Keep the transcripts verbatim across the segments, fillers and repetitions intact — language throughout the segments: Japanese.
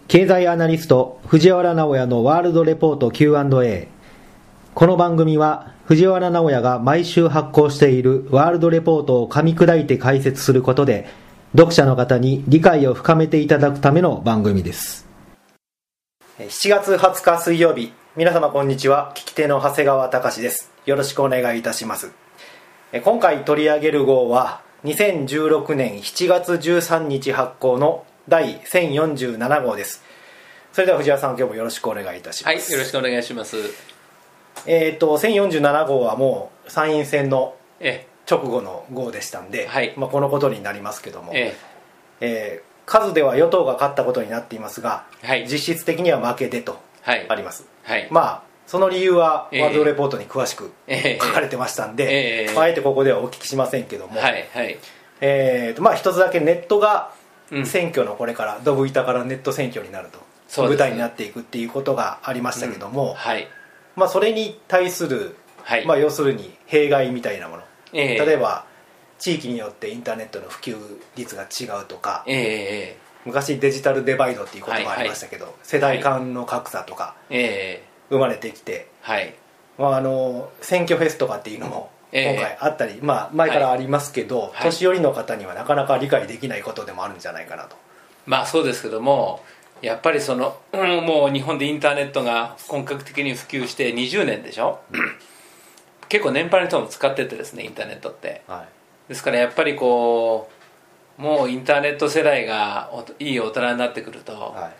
経済アナリスト藤原直哉のワールドレポート キューアンドエー。 この番組は藤原直哉が毎週発行しているワールドレポートを噛み砕いて解説することで読者の方に理解を深めていただくための番組です。しちがつはつか水曜日、皆様こんにちは。聞き手の長谷川隆です。よろしくお願いいたします。今回取り上げる号はにせんじゅうろくねんしちがつじゅうさんにち発行のだいせんよんじゅうなな号です。それでは藤原さん、今日もよろしくお願いいたします。 はい、よろしくお願いします。 えーとせんよんじゅうなな号はもう参院選の直後の号でしたんで、 はい、 まあ、このことになりますけども、 ええー、数では与党が勝ったことになっていますが、 はい、 実質的には負けでとあります、 はいはい、まあその理由はワールドレポートに詳しく書かれてましたんで、えーえーまあ、あえてここではお聞きしませんけども、 はいはい、 えーとまあ、一つだけネットが選挙のこれからドブ板からネット選挙になると、舞台になっていくっていうことがありましたけども、うんはい、まあ、それに対する、はいまあ、要するに弊害みたいなもの、えー、例えば地域によってインターネットの普及率が違うとか、えー、昔デジタルデバイドっていう言葉がありましたけど、はいはい、世代間の格差とか生まれてきて、はいまあ、あの選挙フェスとかっていうのも今回あったり、えーまあ、前からありますけど、はい、年寄りの方にはなかなか理解できないことでもあるんじゃないかなと。 まあそうですけども、やっぱりその、うん、もう日本でインターネットが本格的に普及してにじゅうねんでしょ、うん、結構年配の人も使っててですね、インターネットって、はい、ですからやっぱりこうもうインターネット世代がいい大人になってくると、はい、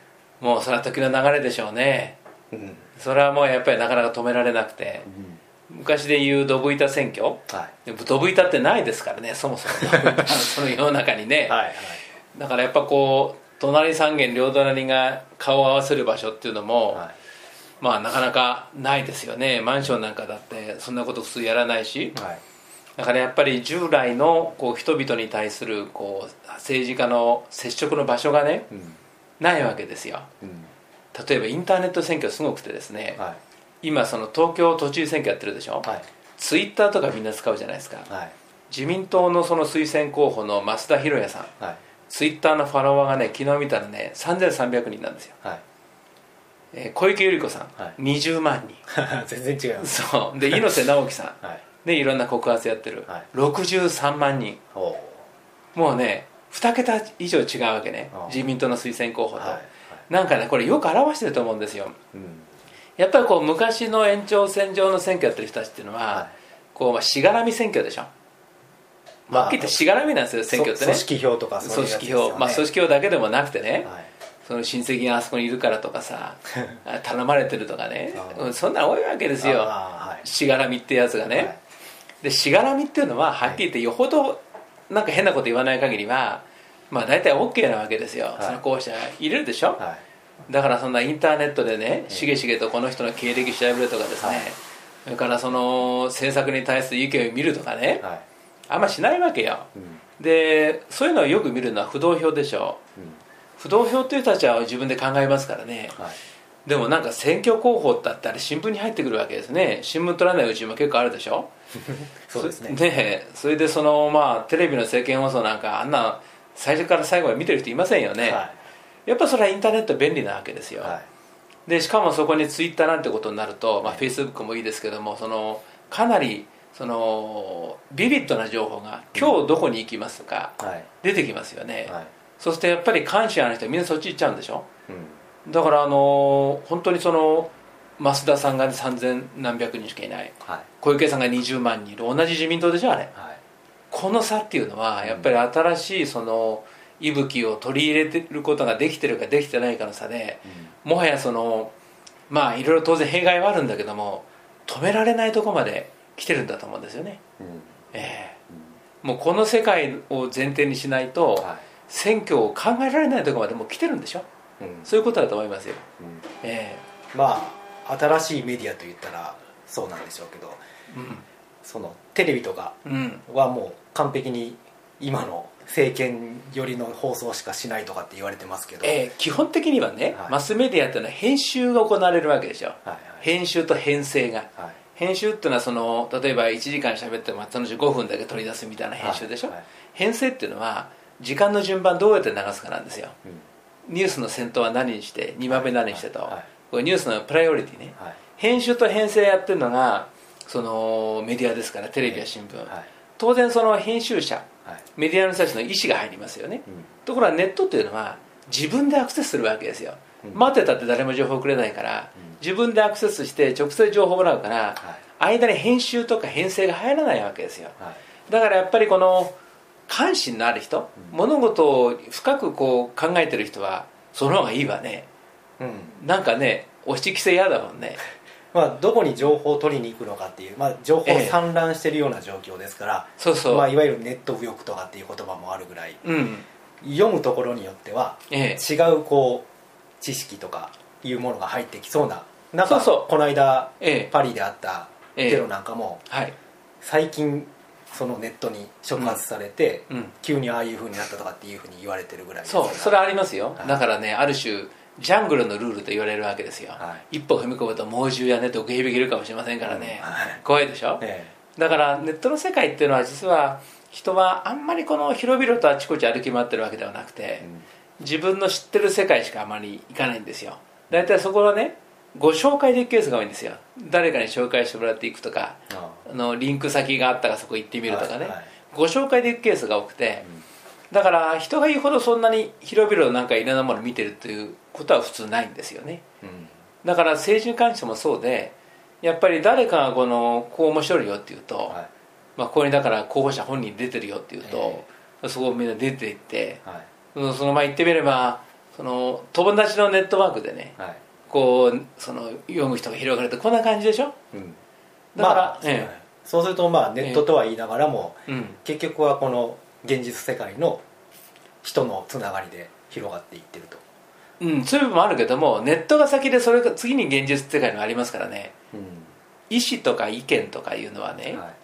もうそれは時の流れでしょうね、うん、それはもうやっぱりなかなか止められなくて、うん、昔でいうドブ板選挙、はい、でもドブ板ってないですからね、そもそもその世の中にね、はいはい、だからやっぱこう隣三軒両隣が顔を合わせる場所っていうのも、はい、まあなかなかないですよね。マンションなんかだってそんなこと普通やらないし、はい、だからやっぱり従来のこう人々に対するこう政治家の接触の場所がね、うん、ないわけですよ、うん、例えばインターネット選挙すごくてですね、はい、今その東京都知事選挙やってるでしょ、はい、ツイッターとかみんな使うじゃないですか、はい、自民党のその推薦候補の増田寛也さん、はい、ツイッターのフォロワーがね、昨日見たらねさんぜんさんびゃくにんなんですよ、はいえー、小池百合子さん、はい、にじゅうまんにん全然違う。 そうで猪瀬直樹さん、はい、でいろんな告発やってる、はい、ろくじゅうさんまんにん、もうねにけた以上違うわけね、自民党の推薦候補と、はいはい、なんかねこれよく表してると思うんですよ、うん、やっぱりこう昔の延長線上の選挙やってる人たちっていうのは、はい、こうまあしがらみ選挙でしょ、まあ、はっきり言ってしがらみなんですよ選挙ってね。 組織票とかそういうやつですよね。 組織票、まあ、組織票だけでもなくてね、はい、その親戚があそこにいるからとかさ頼まれてるとかねそんなの多いわけですよ、はい、しがらみってやつがね、はい、でしがらみっていうのははっきり言ってよほどなんか変なこと言わない限りはまあ大体 OK なわけですよ、はい、その候補者入れるでしょ、はい、だからそんなインターネットでねしげしげとこの人の経歴調べるとかですね、はい、それからその政策に対する意見を見るとかね、はい、あんましないわけよ、うん、でそういうのをよく見るのは不動票でしょ、うん、不動票っていう人たちは自分で考えますからね、はい、でもなんか選挙候補だったり新聞に入ってくるわけですね。新聞取らないうちも結構あるでしょそうですね。 でそれでそのまあテレビの政見放送なんかあんな最初から最後まで見てる人いませんよね、はい、やっぱそれはインターネット便利なわけですよ、はい、でしかもそこにツイッターなんてことになると、まあ、フェイスブックもいいですけどもそのかなりそのビビッドな情報が今日どこに行きますとか出てきますよね、はい、そうするとやっぱり関心ある人はみんなそっち行っちゃうんでしょ、うん、だからあの本当にその増田さんがさんぜんなんびゃくにんしかいない、はい、小池さんがにじゅうまんにんいる同じ自民党でしょあれ、はい、この差っていうのはやっぱり新しいその息吹を取り入れてることができてるかできてないかの差で、うん、もはやそのまあいろいろ当然弊害はあるんだけども止められないところまで来てるんだと思うんですよね、うんえーうん、もうこの世界を前提にしないと、はい、選挙を考えられないところまでもう来てるんでしょ、うん、そういうことだと思いますよ、うんえー、まあ新しいメディアといったらそうなんでしょうけど、うん、そのテレビとかはもう完璧に今の政権寄りの放送しかしないとかって言われてますけど、 えー、基本的にはね、はい、マスメディアっていうのは編集が行われるわけでしょ、はいはい、編集と編成が、はい、編集っていうのはその例えばいちじかん喋ってもそのうちごふんだけ取り出すみたいな編集でしょ、はいはい、編成っていうのは時間の順番どうやって流すかなんですよ、うん、 ニュースの先頭は何にしてにばんめ何にしてと、はいはい、これニュースのプライオリティね、はい、編集と編成やってるのがそのメディアですから、テレビや新聞、はい、当然その編集者、はい、メディアの人たちの意思が入りますよね、うん、ところがネットというのは自分でアクセスするわけですよ、うん、待ってたって誰も情報くれないから、うん、自分でアクセスして直接情報をもらうから、はい、間に編集とか編成が入らないわけですよ、はい、だからやっぱりこの関心のある人、うん、物事を深くこう考えてる人はその方がいいわね、うん、なんかね押し規制嫌だもんねまあ、どこに情報を取りに行くのかっていう、まあ、情報散乱してるような状況ですから、 ええ、そうそう、 まあ、いわゆるネット右翼とかっていう言葉もあるぐらい、うん、読むところによっては、ええ、違うこう知識とかいうものが入ってきそうな、なんかこの間、ええ、パリであったテロなんかも、ええ、はい、最近そのネットに触発されて、うんうん、急にああいう風になったとかっていう風に言われてるぐらいですから。 そう、それありますよ、はい、だからね、ある種ジャングルのルールと言われるわけですよ、はい、一歩踏み込むと猛獣やね毒蛇がいるかもしれませんからね、うん、はい、怖いでしょ、ええ、だからネットの世界っていうのは実は人はあんまりこの広々とあちこち歩き回ってるわけではなくて、うん、自分の知ってる世界しかあまり行かないんですよ。だいたいそこはね、ご紹介で行くケースが多いんですよ。誰かに紹介してもらって行くとか、ああのリンク先があったらそこ行ってみるとかね、はいはい、ご紹介で行くケースが多くて、うん、だから人が言うほどそんなに広々なんかいろんなものを見てるということは普通ないんですよね、うん、だから政治に関してもそうで、やっぱり誰かがこのこう面白いよっていうと、はい、まあ、ここにだから候補者本人出てるよっていうと、えー、そこをみんな出ていって、はい、そのまあ言ってみればその友達のネットワークでね、はい、こうその読む人が広がるとこんな感じでしょ、うん、だから、まあ、ええ、 そうするとまあネットとは言いながらも、ええ、うん、結局はこの現実世界の人のつながりで広がっていってると、 うん、そういう部分もあるけども、ネットが先でそれが次に現実世界がありますからね、うん、意思とか意見とかいうのはね、はい、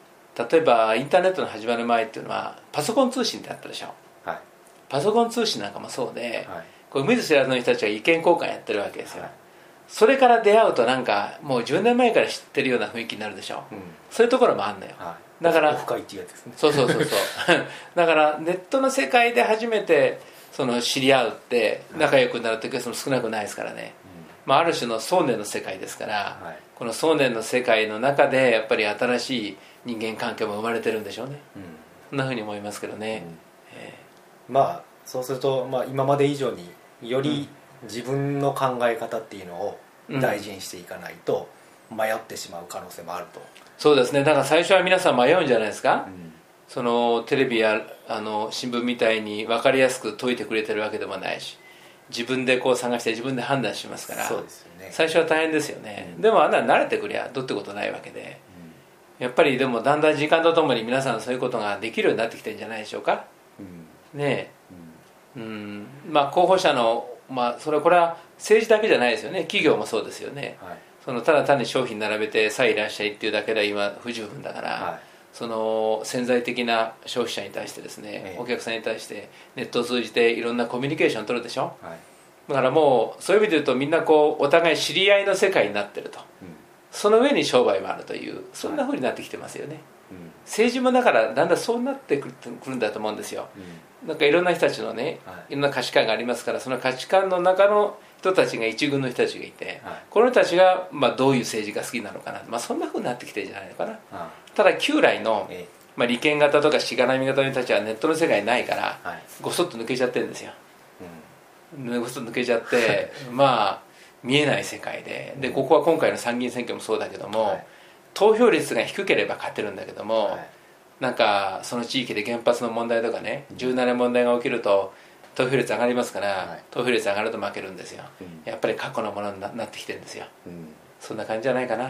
例えばインターネットの始まる前っていうのはパソコン通信ってあったでしょ、はい、パソコン通信なんかもそうで、はい、こう見ず知らずの人たちが意見交換やってるわけですよ、はい、それから出会うとなんかもうじゅうねんまえから知ってるような雰囲気になるでしょ、うん、そういうところもあるのよ、はい、だから深いっていうやつですね。 そうそうそうそうだからネットの世界で初めてその知り合うって仲良くなるってケースも少なくないですからね、うん、まあ、ある種の想念の世界ですから、はい、この想念の世界の中でやっぱり新しい人間関係も生まれてるんでしょうね、うん、そんなふうに思いますけどね、うん、 えー、まあそうすると、まあ、今まで以上により自分の考え方っていうのを大事にしていかないと迷ってしまう可能性もあると、うん、 そうですね。だから最初は皆さん迷うんじゃないですか、うん、そのテレビやあの新聞みたいに分かりやすく解いてくれてるわけでもないし、自分でこう探して自分で判断しますから、 そうですよね、 最初は大変ですよね、うん、でもあんな慣れてくりゃどうってことないわけで、うん、やっぱりでもだんだん時間とともに皆さんそういうことができるようになってきてるんじゃないでしょうか、うん、ねえ、うんうん、まあ候補者の、まあ、それこれは政治だけじゃないですよね、企業もそうですよね、はい、そのただ単に商品並べてさあいらっしゃいっていうだけでは今不十分だから、はい、その潜在的な消費者に対してですね、ええ、お客さんに対してネットを通じていろんなコミュニケーションを取るでしょ、はい、だからもうそういう意味で言うとみんなこうお互い知り合いの世界になってると、うん、その上に商売もあるというそんな風になってきてますよね、はい、うん、政治もだからだんだんそうなってくるんだと思うんですよ、うん、なんかいろんな人たちのね、はい、いろんな価値観がありますから、その価値観の中の人たちが一軍の人たちがいて、はい、この人たちがまあどういう政治が好きなのかな、まあ、そんな風になってきてるんじゃないのかな、はい、ただ旧来の、ええ、まあ、利権型とかしがらみ型の人たちはネットの世界ないから、はい、ごそっと抜けちゃってるんですよ、うん、ごそっと抜けちゃってまあ見えない世界で、でここは今回の参議院選挙もそうだけども、はい、投票率が低ければ勝てるんだけども、はい、なんかその地域で原発の問題とかね、重大な問題が起きると投票率上がりますから、はい、投票率上がると負けるんですよ、うん、やっぱり過去のものに な, なってきてるんですよ、うん、そんな感じじゃないかな、うんうん、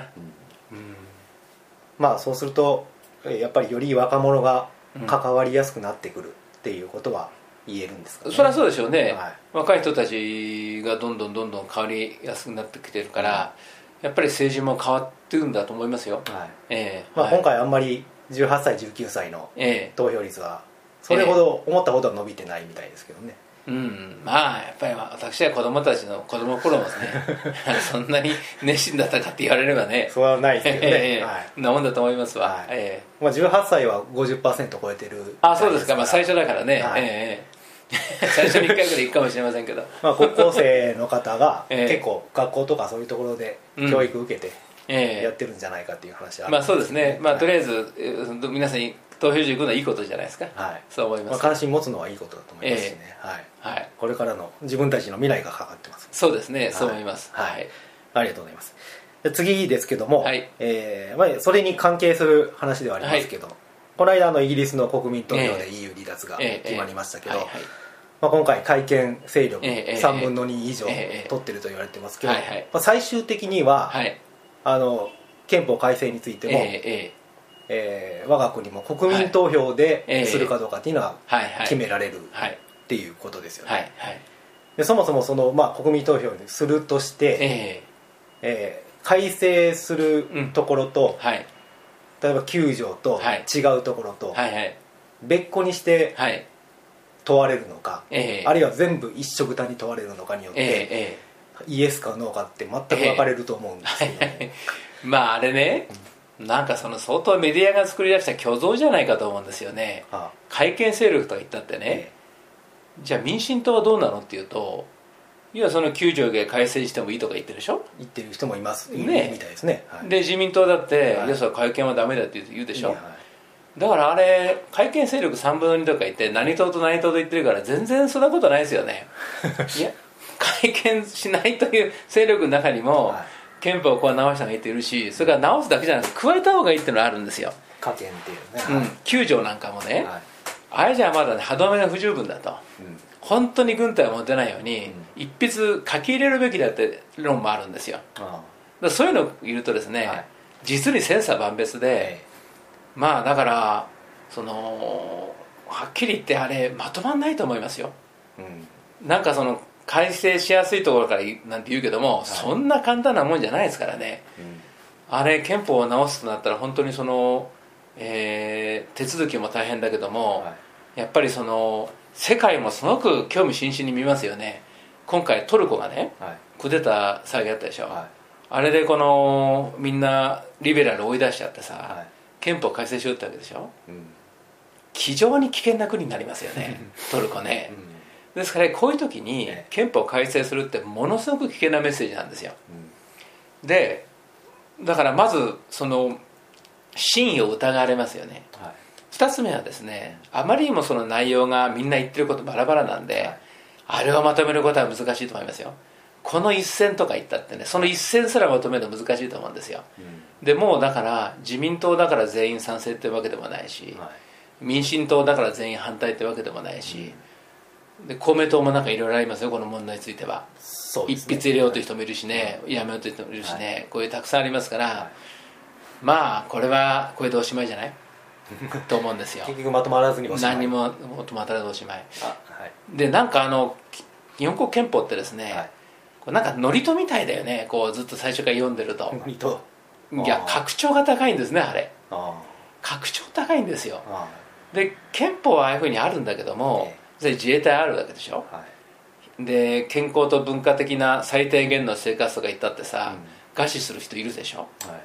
まあそうするとやっぱりより若者が関わりやすくなってくるっていうことは言えるんですかね、 それはそうでしょうね、はい、若い人たちがどんどんどんどん変わりやすくなってきてるから、うん、やっぱり政治も変わってるんだと思いますよ、はい、えーまあ、今回あんまりじゅうはっさいじゅうきゅうさいの投票率はそれほど思ったほど伸びてないみたいですけどね、 えーうん、まあやっぱり私は子供たちの子供の頃もねそんなに熱心だったかって言われればねそうはないですけどね、 えーはい、なもんだと思いますわ、はい、 えーまあ、じゅうはっさいは ごじゅっパーセント 超えてる、 あ、そうですか、まあ、最初だからね、はい、え最初にいっかいぐらい行くかもしれませんけどまあ高校生の方が結構学校とかそういうところで教育受けてやってるんじゃないかっていう話はあるんですけど、ね、 まあそうですね、まあ、とりあえず皆さんに投票所行くのはいいことじゃないですか、 はい、 そう思います、 まあ、関心持つのはいいことだと思いますしね、えーはいはい、これからの自分たちの未来がかかってます、 そうですね、はい、そう思います、 はいはい、ありがとうございます。次ですけども、はいえーまあ、それに関係する話ではありますけど、はい、この間のイギリスの国民投票で イーユー 離脱が決まりましたけど、まあ、今回改憲勢力さんぶんのに以上取ってると言われてますけど、まあ、最終的には、はい、あの憲法改正についても、えーえー、我が国も国民投票でするかどうかっていうのは決められるっていうことですよね、はいはいはい、でそもそもその、まあ、国民投票にするとして、えーえー改正するところと、うんはい、例えばきゅう条と違うところと、はいはい、別個にして問われるのか、はい、あるいは全部一緒くたに問われるのかによって、えー、イエスかノーかって全く分かれると思うんですけど、ねえー、まああれね、うん、なんかその相当メディアが作り出した虚像じゃないかと思うんですよね、はあ、改憲勢力とか言ったってね、えー、じゃあ民進党はどうなのっていうと、いやそのきゅう条で改正してもいいとか言ってるでしょ、 言ってる人もいますね、みたいですね、 はい、で自民党だって、はい、いやそれ改憲はダメだって言うでしょ、はい、だからあれ改憲勢力さんぶんのにとか言って何党と何党と言ってるから全然そんなことないですよねいや改憲しないという勢力の中にも、はい、憲法をこう直した方がいいっているし、それから直すだけじゃなくて加えた方がいいっていうのがあるんですよ、 加憲っていうね、 うん、きゅう条なんかもね、はい、あれじゃまだ、ね、歯止めが不十分だと、うん本当に軍隊を持てないように、うん、一筆書き入れるべきだって論もあるんですよ。ああだそういうのを言うとですね、はい、実に千差万別で、えー、まあだからそのはっきり言ってあれまとまんないと思いますよ、うん、なんかその改正しやすいところからなんて言うけども、はい、そんな簡単なもんじゃないですからね、うん、あれ憲法を直すとなったら本当にその、えー、手続きも大変だけども、はい、やっぱりその世界もすごく興味津々に見ますよね。今回トルコがね、はい、クーデター騒ぎあったでしょ、はい、あれでこのみんなリベラル追い出しちゃってさ、はい、憲法改正しようってわけでしょ、うん、非常に危険な国になりますよねトルコね、うん、ですからこういう時に憲法改正するってものすごく危険なメッセージなんですよ、うん、でだからまずその真意を疑われますよね、はい、ふたつめはですね、あまりにもその内容がみんな言ってることバラバラなんで、はい、あれをまとめることは難しいと思いますよ。この一線とか言ったってね、その一線すらまとめるの難しいと思うんですよ、うん、でもうだから自民党だから全員賛成ってわけでもないし、はい、民進党だから全員反対ってわけでもないし、うん、で公明党もなんかいろいろありますよ、この問題については。そうですね、一筆入れようという人もいるしね、うん、やめようという人もいるしね、はい、こういうたくさんありますから、はい、まあこれはこれでおしまいじゃないと思うんですよ。 結局まとまらずにおしまい、 何にもまとまらずおしまい。あ、はい、でなんかあの日本国憲法ってですね、はい、これなんか祝詞みたいだよね、こうずっと最初から読んでると。祝詞、いや格調が高いんですね、あれ。あ格調高いんですよ。あで憲法はああいうふうにあるんだけども、ええ、自衛隊あるわけでしょ、はい、で健康と文化的な最低限の生活とか言ったってさ、うん、餓死する人いるでしょ、はい、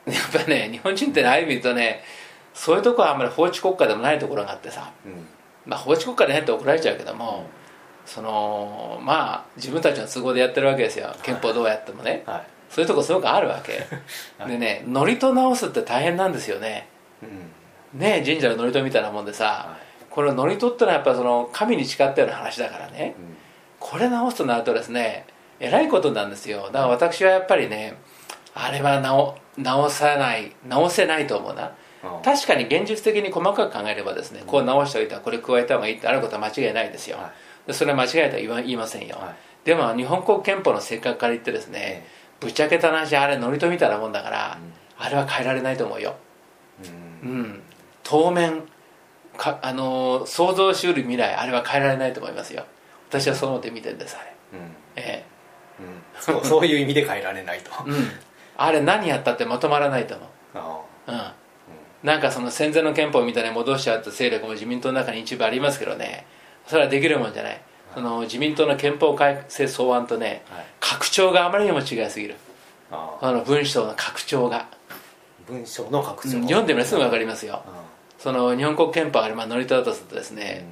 やっぱね日本人ってああいう意味で言うとね、そういうところはあんまり法治国家でもないところがあってさ、うん、まあ法治国家でねって怒られちゃうけども、うん、そのまあ自分たちの都合でやってるわけですよ、憲法どうやってもね、はい、そういうとこすごくあるわけ、はい、でね祝詞直すって大変なんですよね、うん、ね神社の祝詞みたいなもんでさ、はい、この祝詞ってのはやっぱその神に誓ったような話だからね、うん、これ直すとなるとですねえらいことなんですよ。だから私はやっぱりねあれは直、直さない直せないと思うな。確かに現実的に細かく考えればですね、こう直しておいたらこれ加えた方がいいってあることは間違いないですよ、はい、それは間違えたら言わ言いませんよ、はい、でも日本国憲法の性格から言ってですね、ぶっちゃけた話あれ祝詞みたいなもんだから、うん、あれは変えられないと思うよ、うん、うん、当面か、あのー、想像しうる未来あれは変えられないと思いますよ。私はそう思って見てるんですあれ、うんええうん、そう、そういう意味で変えられないと、 うん、あれ何やったってまとまらないと思う。ああ、うんなんかその戦前の憲法みたいに戻しちゃうと勢力も自民党の中に一部ありますけどね、それはできるもんじゃない。その自民党の憲法改正草案とね、はい、格調があまりにも違いすぎる。ああの文章の格調が文章の格調、 うん、読んでみればすぐ分かりますよ。その日本国憲法あれまあ祝詞だとするとですね、うん、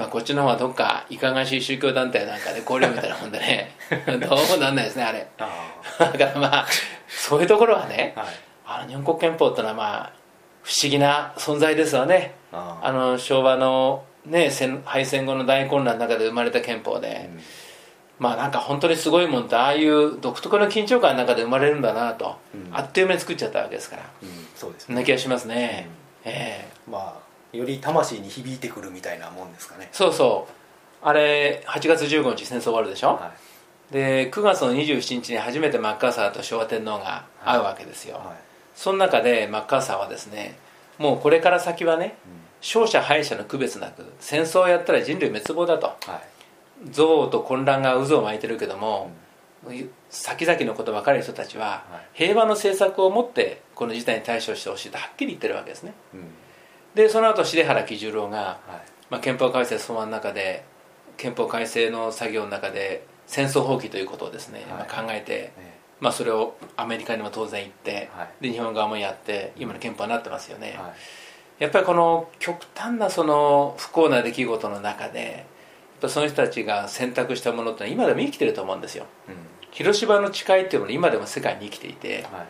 まあ、こっちの方はどっかいかがわしい宗教団体なんかで交流みたいなもんでねどうもなんないですねあれだからまあそういうところはね、はい、あの日本国憲法ってのはまあ不思議な存在ですわね。ああの昭和の、ね、戦敗戦後の大混乱の中で生まれた憲法で、うん、まあなんか本当にすごいもんってああいう独特の緊張感の中で生まれるんだなと、うん、あっという間に作っちゃったわけですから、うん、そうですね、そんな気がしますね、うん、えー、まあより魂に響いてくるみたいなもんですかね。 そうそうあれはちがつじゅうごにち戦争終わるでしょ、はい、でくがつのにじゅうしちにちに初めてマッカーサーと昭和天皇が会うわけですよ、はいはい、その中でマッカーサーはですねもうこれから先はね、うん、勝者敗者の区別なく戦争をやったら人類滅亡だと、はい、憎悪と混乱が渦を巻いてるけども、うん、先々のこと分かる人たちは、はい、平和の政策を持ってこの事態に対処してほしいとはっきり言ってるわけですね、うん、でその後重原喜十郎が、はい、まあ、憲法改正草案の中で憲法改正の作業の中で戦争放棄ということをですね、はい、まあ、考えて、ええ、まあ、それをアメリカにも当然行って、はい、で日本側もやって今の憲法になってますよね、はい、やっぱりこの極端なその不幸な出来事の中でやっぱその人たちが選択したものって今でも生きてると思うんですよ、うん、広島の誓いっていうのは今でも世界に生きていて、はい、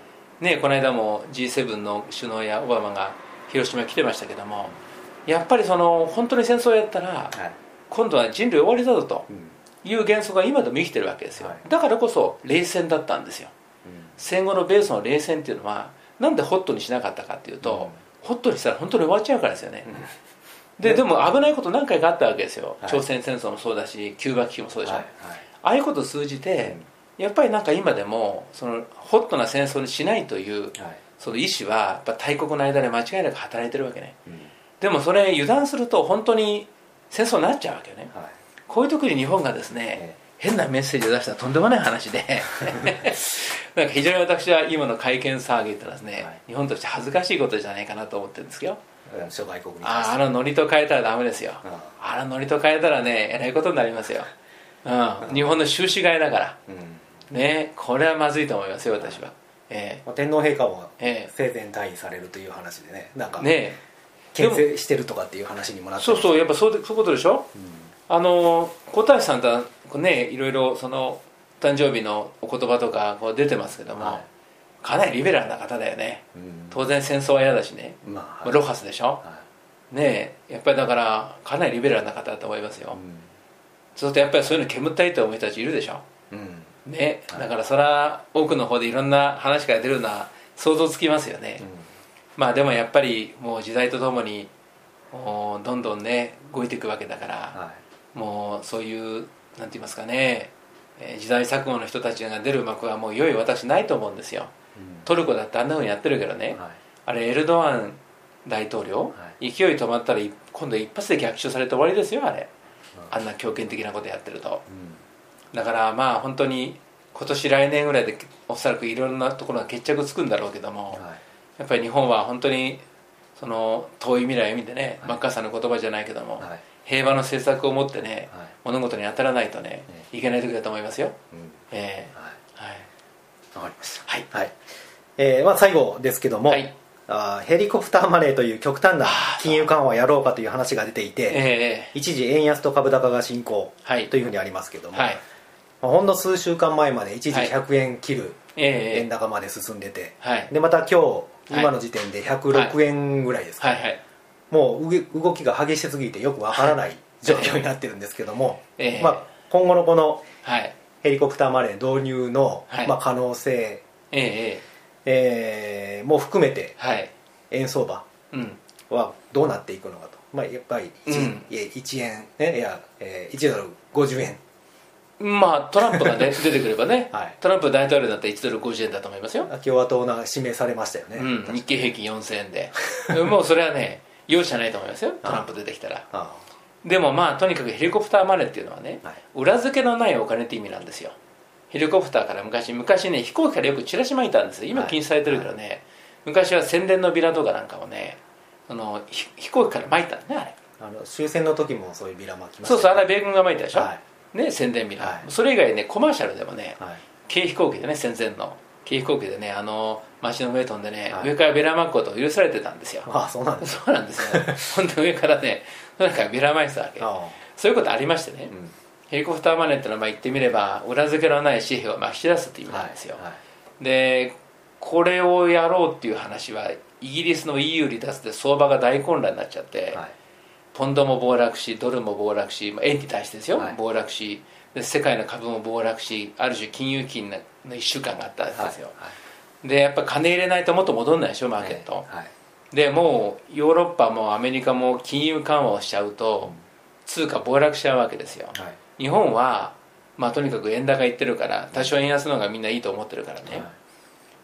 ね、この間も ジーセブン の首脳やオバマが広島に来てましたけども、やっぱりその本当に戦争をやったら、はい、今度は人類終わりだぞという原則が今でも生きてるわけですよ、はい、だからこそ冷戦だったんですよ、うん、戦後の米ソの冷戦っていうのはなんでホットにしなかったかっていうと、うん、ホットにしたら本当に終わっちゃうからですよね、うん、で, でも危ないこと何回かあったわけですよ、はい、朝鮮戦争もそうだしキューバ危機もそうでしょ、はいはい、ああいうことを通じて、うん、やっぱりなんか今でもそのホットな戦争にしないという、はい、その意思はやっぱ大国の間で間違いなく働いてるわけね、うん、でもそれ油断すると本当に戦争になっちゃうわけよね、はい、こういう時に日本がですね、えー、変なメッセージを出したらとんでもない話でなんか非常に私は今の会見騒ぎってのはですね、はい、日本として恥ずかしいことじゃないかなと思ってるんですけど、 諸外国にああのノリと変えたらダメですよ、うん、あのノリと変えたらねえらいことになりますよ、うんうん、日本の収支買いだから、うん、ね、これはまずいと思いますよ私は、えー、天皇陛下も生前退位されるという話でね、なんかね牽制してるとかっていう話にもなってます。 そうそう、やっぱそういうことでしょ、うん、あの皇太子さんとねいろいろその誕生日のお言葉とかこう出てますけども、はい、かなりリベラルな方だよね、うん、当然戦争は嫌だしね、まあはい、ロハスでしょ、はい、ねえやっぱりだからかなりリベラルな方だと思いますよ、うん、そうするとやっぱりそういうの煙たいと思う人たちいるでしょ、うん、ね、はい、だからそれは奥の方でいろんな話から出るのは想像つきますよね、うん、まあでもやっぱりもう時代とともにもうどんどんね動いていくわけだから、はい、もうそういうなんて言いますかね、時代錯誤の人たちが出る幕はもういよいよ私ないと思うんですよ、うん、トルコだってあんなふうにやってるけどね、はい、あれエルドアン大統領、はい、勢い止まったら今度一発で逆襲されて終わりですよあれ、うん、あんな強権的なことやってると、うん、だからまあ本当に今年来年ぐらいでおそらくいろんなところが決着つくんだろうけども、はい、やっぱり日本は本当にその遠い未来を見てね、はい、マッカーサーの言葉じゃないけども、はい、平和の政策を持ってね、はい、物事に当たらないとね、はい、いけない時だと思いますよ、うん、えー、はい、 分かりました、はいはい、えーまあ、最後ですけども、はい、あヘリコプターマネーという極端な金融緩和をやろうかという話が出ていて、えー、一時円安と株高が進行というふうにありますけども、はい、まあ、ほんの数週間前まで一時ひゃくえん切る円高まで進んでて、はい、でまた今日今の時点でひゃくろくえんぐらいですか、ね、はいはいはい、もう動きが激しすぎてよくわからない状況になってるんですけども、えーまあ、今後のこのヘリコプターマネー導入の、はい、まあ、可能性、えーえー、も含めて、はい、円相場はどうなっていくのかと、まあ、やっぱり 1,、うん、いちえん、ね、いや、えー、いちドルごじゅうえん、 まあトランプが、ね、出てくればね、はい、トランプ大統領だったらいちドルごじゅうえんだと思いますよ。 共和党が指名されましたよね、 うん、日経平均よんせんえんでもうそれはね容赦ないと思いますよ、トランプ出てきたら。ああ、でもまあとにかくヘリコプターマネーっていうのはね、はい、裏付けのないお金って意味なんですよ。ヘリコプターから昔昔ね飛行機からよくチラシ巻いたんですよ。今禁止されてるけどね、はいはい、昔は宣伝のビラとかなんかをね、その飛行機から巻いたんね、あれあの終戦の時もそういうビラ巻きました、ね、 そうそう、あれは米軍が巻いたでしょ、はい、ね、宣伝ビラ、はい、それ以外ねコマーシャルでもね、はい、軽飛行機でね、戦前の軽飛行機でね、あの街の上飛んでね、はい、上からビラ巻くことを許されてたんですよ。 ああ、そうなんですか。そうなんですよほんと上からねなんかビラ巻いてたわけ。ああ、 そういうことありましてね、うん、ヘリコプターマネーってのはまあ言ってみれば裏付けのない紙幣をまあ引き出すっていう意味なんですよ、はいはい、でこれをやろうっていう話はイギリスの イーユー 離脱で相場が大混乱になっちゃって、はい、ポンドも暴落しドルも暴落し、まあ、円に対してですよ、はい、暴落しで世界の株も暴落しある種金融危機のいっしゅうかんがあったんですよ、はいはい、でやっぱ金入れないともっと戻んないでしょマーケット、はいはい、でもうヨーロッパもアメリカも金融緩和をしちゃうと、うん、通貨暴落しちゃうわけですよ、はい、日本は、まあ、とにかく円高いってるから多少円安の方がみんないいと思ってるからね、はい、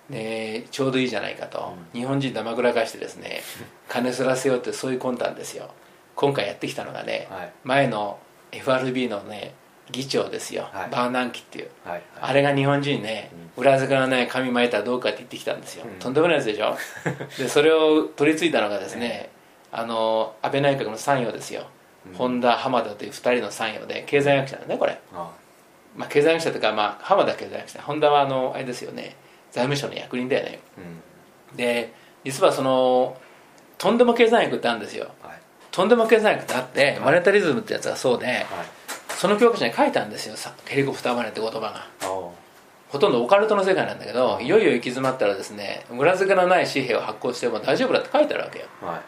でちょうどいいじゃないかと、うん、日本人黙らかしてですね金すらせようってそういう魂胆ですよ。今回やってきたのがね、はい、前の エフアールビー のね議長ですよ、はい、バーナンキっていう、はいはい、あれが日本人ね、うん、裏付けのない紙巻いたらどうかって言ってきたんですよ、うん、とんでもないやつでしょでそれを取り継いだのがですね、あの安倍内閣の参与ですよ、うん、本田浜田というふたりの参与で経済学者なんねこれ、あまあ、経済学者というか、まあ、浜田経済学者、本田はあのあれですよね財務省の役人だよね、うん、で実はそのとんでも経済学ってあるんですよ、はい、とんでも経済学ってあって、はい、マネタリズムってやつがそうで、はい、その教科書に書いたんですよヘリコプターマネーって言葉がほとんどオカルトの世界なんだけどいよいよ行き詰まったらですね裏付けのない紙幣を発行しても大丈夫だって書いてあるわけよ、はい、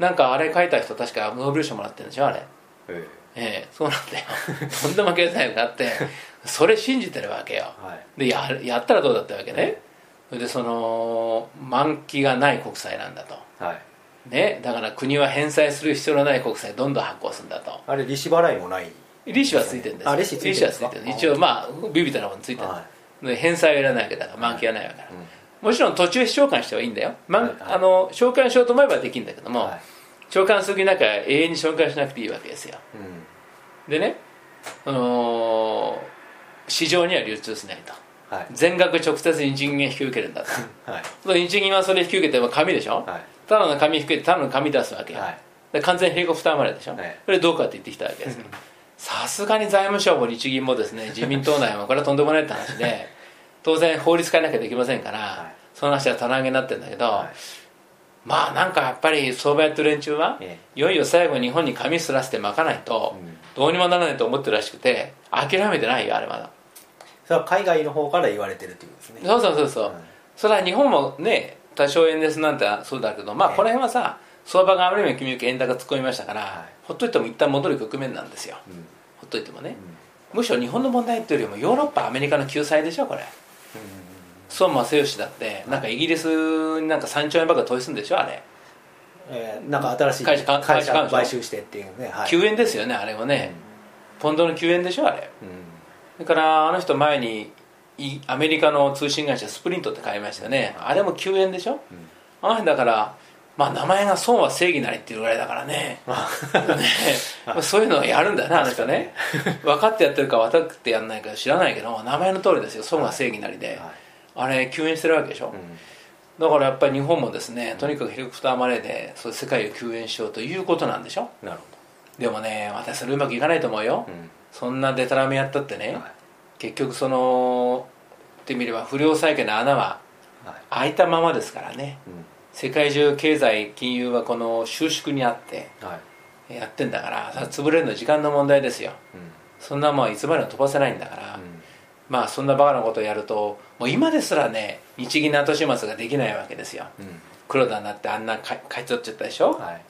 なんかあれ書いた人確かノーベル賞もらってるんでしょあれ、ええええ、そうなんだよとんでも経済学があってそれ信じてるわけよ、はい、で や, やったらどうだったわけね、それでその満期がない国債なんだと、はいね、だから国は返済する必要のない国債どんどん発行するんだと。 あれ利子払いもない、 利子はついてるんですよ。 あ利子ついてるんですか。 利子はついてる。一応まあビビたなものついてる、はい、で返済はいらないわけだから満期がないわけだから、はいうん、もちろん途中償還してはいいんだよ、まはいはい、あの償還しようと思えばできるんだけども、はい、償還する気なんか永遠に償還しなくていいわけですよ、うん、でね、あのー、市場には流通しないと、はい、全額直接日銀が引き受けるんだと、はい、日銀はそれ引き受けても紙でしょ、はい、ただの紙引き受けてただの紙出すわけよ、はい、で完全ヘリコプターまででしょ、はい、それどうかって言ってきたわけですよさすがに財務省も日銀もですね自民党内もこれはとんでもないって話で当然法律変えなきゃできませんから、はい、その話は棚上げになってるんだけど、はい、まあなんかやっぱり相場やってる連中は、ええ、いよいよ最後日本に紙すらせて巻かないと、うん、どうにもならないと思ってるらしくて諦めてないよあれまだ。 それは海外の方から言われてるっていうことですね。 そうそうそうそう、うん、それは日本もね多少円ですなんてそうだけどまあこの辺はさ、ええ、相場があまりにも君円高突っ込みましたから、はい、ほっといても一旦戻る局面なんですよ、うん、ほっといてもね、うん、むしろ日本の問題っていうよりもヨーロッパアメリカの救済でしょこれ、うん、孫正義だってなんかイギリスになんかさんちょうえんばっか投資するんでしょあれ、 えー、なんか新しい会社会社買収してっていうね、はい、 きゅうえんですよねあれはね、うん、ポンドのきゅうえんでしょあれ、うん、だからあの人前にアメリカの通信会社スプリントって買いましたよね、あれもきゅうえんでしょ、うん、あのだからまあ名前が損は正義なりっていうぐらいだからねねそういうのをやるんだよねあの人ね分かってやってるか分かってやんないか知らないけど名前の通りですよ損は正義なりで、はいはい、あれ救援してるわけでしょ、うん、だからやっぱり日本もですねとにかくヘリコプターマネーでそう世界を救援しようということなんでしょ。なるほど。でもね私それうまくいかないと思うよ、うん、そんなデタラメやったってね、はい、結局そのってみれば不良債権の穴は開いたままですからね、うん、世界中経済金融はこの収縮にあってやってんだから、はい、潰れるの時間の問題ですよ、うん、そんなもんいつまでも飛ばせないんだから、うん、まあそんなバカなことをやるともう今ですらね日銀の後始末ができないわけですよ、うん、黒田になってあんな買い取っちゃったでしょ、はい、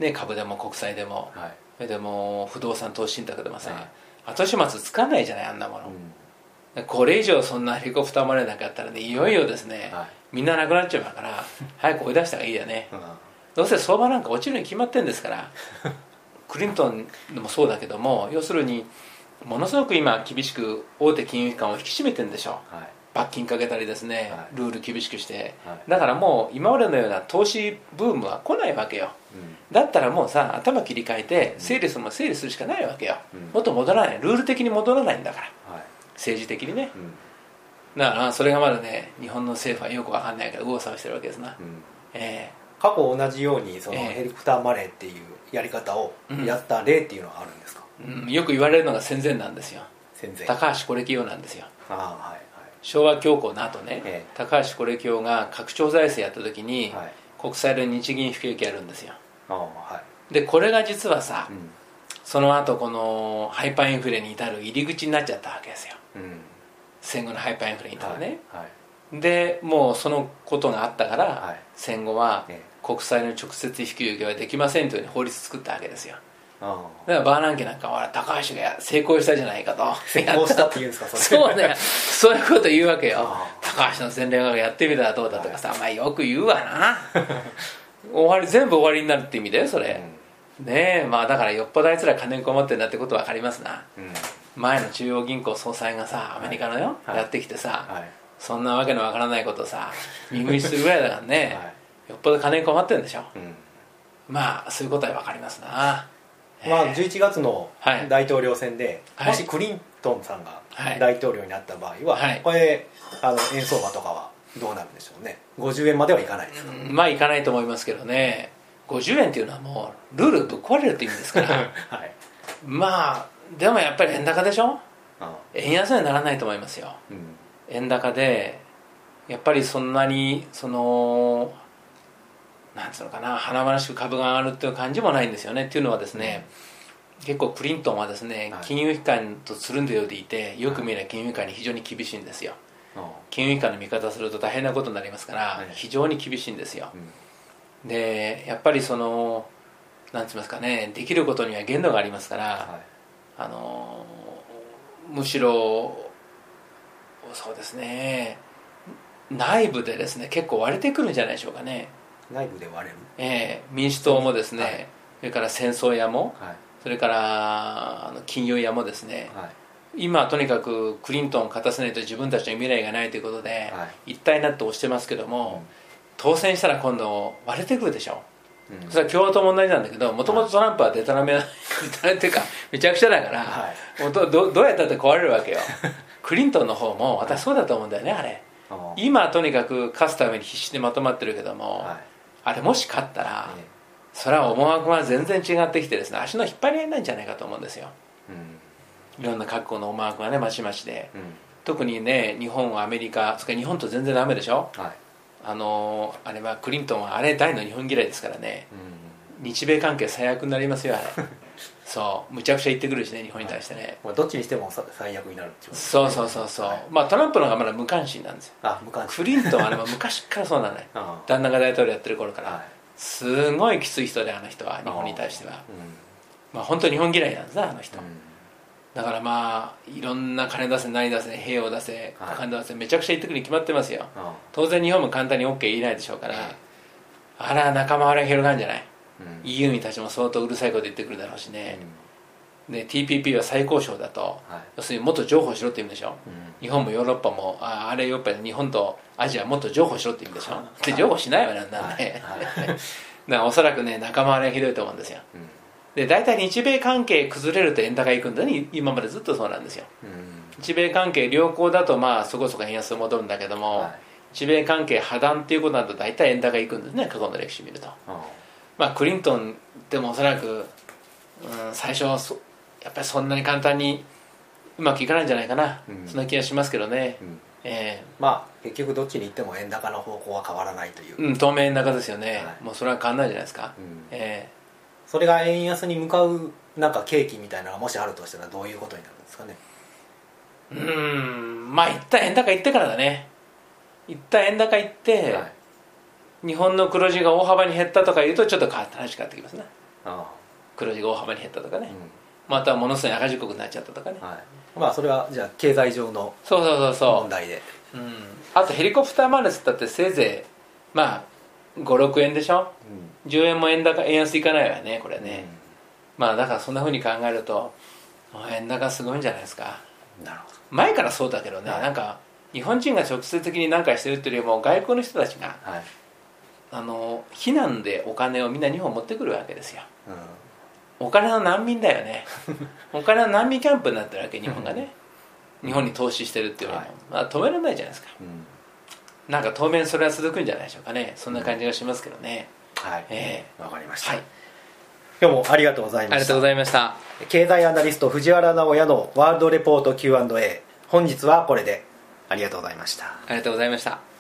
ね、株でも国債でも、はい、でも不動産投資信託でもさ、はい、後始末つかないじゃないあんなもの、うん、これ以上そんなヘリコプターマネーなんかやったらねいよいよですね、はい、みんななくなっちゃうから早く追い出した方がいいよね、うん、どうせ相場なんか落ちるに決まってんですからクリントンでもそうだけども要するにものすごく今厳しく大手金融機関を引き締めてるんでしょ、はい、罰金かけたりですね、はい、ルール厳しくして、はい、だからもう今までのような投資ブームは来ないわけよ、うん、だったらもうさ頭切り替えて整理するも整理するしかないわけよ、うん、もっと戻らないルール的に戻らないんだから、はい、政治的にね、うん、だからそれがまだね日本の政府はよく分かんないから右往左往してるわけですな、うんえー、過去同じようにそのヘリコプターマネーっていうやり方をやった例っていうのはあるんですか、 うんうん、よく言われるのが戦前なんですよ。戦前高橋是清なんですよ。あ、はいはい、昭和恐慌の後ね、ええ、高橋是清が拡張財政やった時に、はい、国債で日銀引き受けやるんですよ。あ、はい、でこれが実はさ、うん、 その後このハイパーインフレに至る入り口になっちゃったわけですよ、うん、戦後のハイパーインフレに至るね、はいはい、でもうそのことがあったから、はい、戦後は国債の直接引き受けはできませんというふうに法律作ったわけですよ。だからバーナンキなんかは高橋が成功したじゃないかと。 成功したって言うんですかそれ。そうね、そういうこと言うわけよ。高橋の洗礼学やってみたらどうだとかさ、はい、まあよく言うわな。終わり全部終わりになるって意味だよそれ、うん、ねえ、まあだからよっぽどあいつら金に困ってるなってこと分かりますな、うん、前の中央銀行総裁がさアメリカのよ、はい、やってきてさ、はい、そんなわけのわからないことさ耳打ちするぐらいだからね、はい、よっぽど金に困ってるんでしょ、うん、まあそういうことは分かりますな。 まあ、じゅういちがつの大統領選で、はい、もしクリントンさんが大統領になった場合は、はい、これあの円相場とかはどうなるんでしょうね。ごじゅうえんまではいかないですか、 うん、まあいかないと思いますけどね。ごじゅうえんっていうのはもうルールぶっ壊れるって意味ですから、はい、まあでもやっぱり円高でしょ。円安にはならないと思いますよ、うん、円高でやっぱりそんなにそのなんつうのかな華々しく株が上がるっていう感じもないんですよね。っていうのはですね、うん、結構クリントンはですね、はい、金融機関とつるんでようでいてよく見えない金融機関に非常に厳しいんですよ、はい、金融機関の見方すると大変なことになりますから、はい、非常に厳しいんですよ、うん、でやっぱりそのなんついますかね、できることには限度がありますから、はい、あのむしろそうですね内部でですね結構割れてくるんじゃないでしょうかね。 内部で割れる、 えー、民主党もですね、はい、それから戦争屋も、はい、それからあの金融屋もですね、はい、今はとにかくクリントンを勝たせないと自分たちの未来がないということで、はい、一体になって押してますけども、うん、当選したら今度割れてくるでしょ、うん、それは共和党も同じなんだけど、もともとトランプはデタラメな、はい、デタラメっていうかめちゃくちゃだから、はい、もう ど, ど, どうやったって壊れるわけよクリントンの方も私そうだと思うんだよね、あれ今はとにかく勝つために必死でまとまってるけども、はい、あれもし勝ったら、ええ、それは思惑が全然違ってきてですね、足の引っ張り合いなんじゃないかと思うんですよ、うん、いろんな各国の思惑がねまちまちで、うん、特にね日本アメリカそれから日本と全然ダメでしょ、はい、あのあれはクリントンはあれ大の日本嫌いですからね、うん、日米関係最悪になりますよあれそうむちゃくちゃ言ってくるしね日本に対してね、 はい、どっちにしても最悪になるってことですね。 そうそうそうそう、はい、まあトランプの方がまだ無関心なんですよ。 あ無関心。 クリントンはあれも昔からそうなのよ旦那が大統領やってる頃から、はい、すごいきつい人であの人は日本に対しては、うん、まあ本当に日本嫌いなんですねあの人、うん、だからまあいろんな金出せ何出せ兵を出せ金出せめちゃくちゃ言ってくるに決まってますよ、はい、当然日本も簡単に OK 言えないでしょうから、はい、あら仲間割れが広がるんじゃない、うん、イーユー にたちも相当うるさいこと言ってくるだろうしね、うん、で ティーピーピー は最高賞だと、はい、要するにもっと譲歩しろって意味でしょ、うん、日本もヨーロッパも あ, あれヨーロッパ日本とアジアもっと譲歩しろって意味でしょ、はい、で譲歩しないわなんなんで、はいはい、だからおそらくね仲間割れがひどいと思うんですよ、うん、で大体日米関係崩れると円高いくんだね。今までずっとそうなんですよ、うん、日米関係良好だとまあそこそこ円安戻るんだけども、はい、日米関係破談っていうことだと大体円高いくんですね過去の歴史見ると、まあクリントンでもおそらく、うん、最初はそやっぱりそんなに簡単にうまくいかないんじゃないかな、うん、そんな気がしますけどね、うんえー、まあ結局どっちに行っても円高の方向は変わらないという、 うん、当面円高ですよね、はい、もうそれは変わらないじゃないですか、うんえー、それが円安に向かうなんか契機みたいなのがもしあるとしたらどういうことになるんですかね。 うーんまあ一旦円高行ってからだね。一旦円高行って、はい、日本の黒字が大幅に減ったとかいうとちょっと変わった話変わってきますね。ああ黒字が大幅に減ったとかね、うん、またものすごい赤字国になっちゃったとかね、はい、 まあそれはじゃあ経済上の問題で、 そうそうそうそう、うん、あとヘリコプターマネーだってせいぜいまあごろくえんでしょ、うん、じゅうえんも円高円安いかないわねこれね、うん、まあだからそんな風に考えると円高すごいんじゃないですか。 なるほど。 前からそうだけどね、はい、なんか日本人が直接的に何かしてるっていうよりも外国の人たちが、はい、あの避難でお金をみんな日本持ってくるわけですよ、うん、お金の難民だよねお金の難民キャンプになってるわけ日本がね日本に投資してるっていうのは、はいまあ、止められないじゃないですか、うん、なんか当面それは続くんじゃないでしょうかね。そんな感じがしますけどね、 うん、はい、えー、分かりました、はい、 今日もありがとうございました。ありがとうございました。 経済アナリスト藤原直哉のワールドレポート キューアンドエー、 本日はこれでありがとうございました。 ありがとうございました。